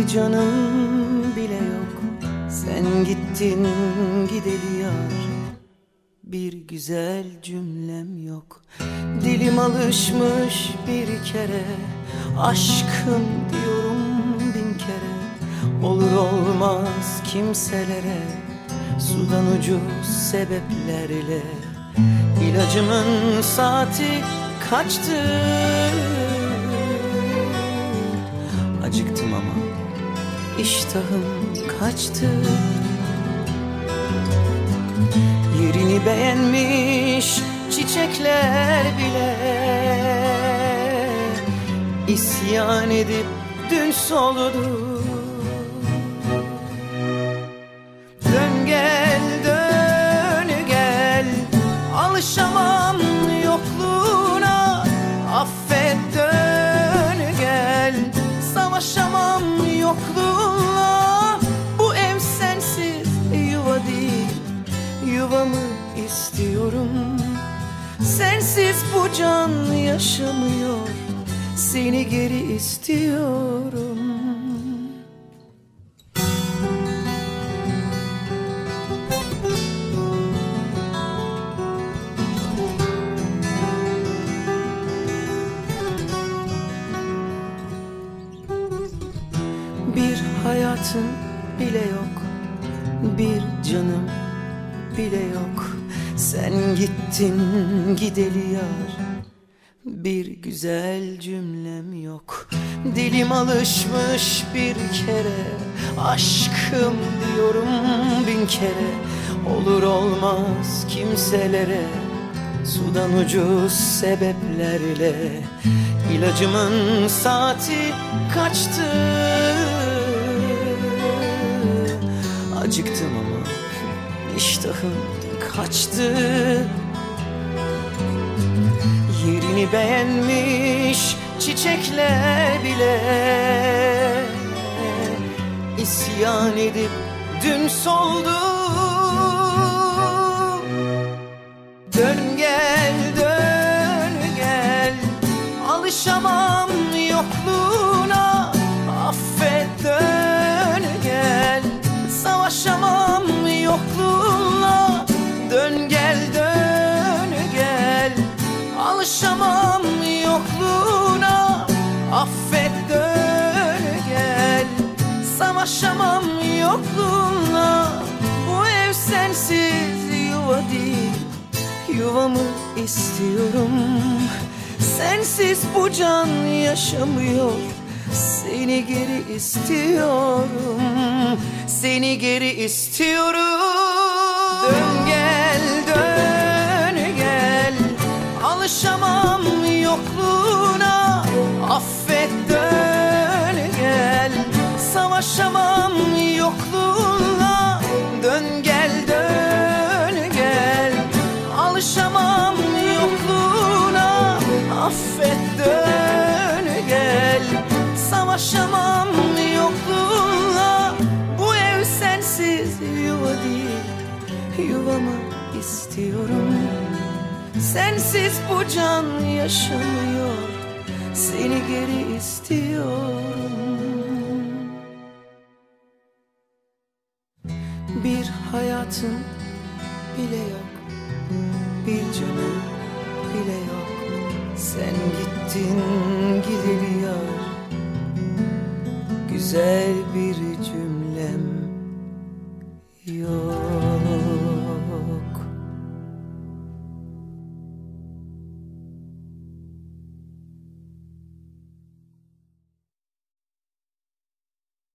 canım bile yok. Sen gittin gideli yar, bir güzel cümlem yok. Dilim alışmış bir kere, aşkım diyorum bin kere. Olur olmaz kimselere, sudan ucuz sebeplerle. İlacımın saati kaçtı. Acıktım ama iştahım kaçtı. Yerini beğenmiş çiçekler bile isyan edip dün soldu. Dön gel, dön gel, alışamam yokluğuna. Affet, dön gel, savaşamam yokluğunla. Bu ev sensiz yuva değil, yuvamı istiyorum. Sensiz bu can yaşamıyor, seni geri istiyorum. Bir hayatım bile yok, bir canım bile yok. Sen gittin gideli yar, bir güzel cümlem yok. Dilim alışmış bir kere, aşkım diyorum bin kere. Olur olmaz kimselere, sudan ucuz sebeplerle. İlacımın saati kaçtı. Acıktım ama iştahım kaçtı. Yerini beğenmiş çiçekler bile isyan edip dün soldu. Dön gel, dön gel, alışamam yokluğuna. Affet, dön gel, savaşamam yokluğunla. Dön gel, dön gel, alışamam yokluğuna. Affet, dön gel, savaşamam yokluğunla. Bu ev sensiz yuva değil, yuvamı istiyorum. Sensiz bu can yaşamıyor, seni geri istiyorum. Seni geri istiyorum. Dön gel, dön gel, alışamam yokluğuna. Affet, dön gel, savaşamam yokluğunla. Dön gel, dön gel, alışamam yokluğuna. Affet, dön gel, savaşamam yokluğunla. Bu ev sensiz yuva değil, yuvamı istiyorum. Sensiz bu can yaşamıyor, seni geri istiyorum. Bir hayatım bile yok, bir canım bile yok. Sen gittin gideli yar, güzel bir cümle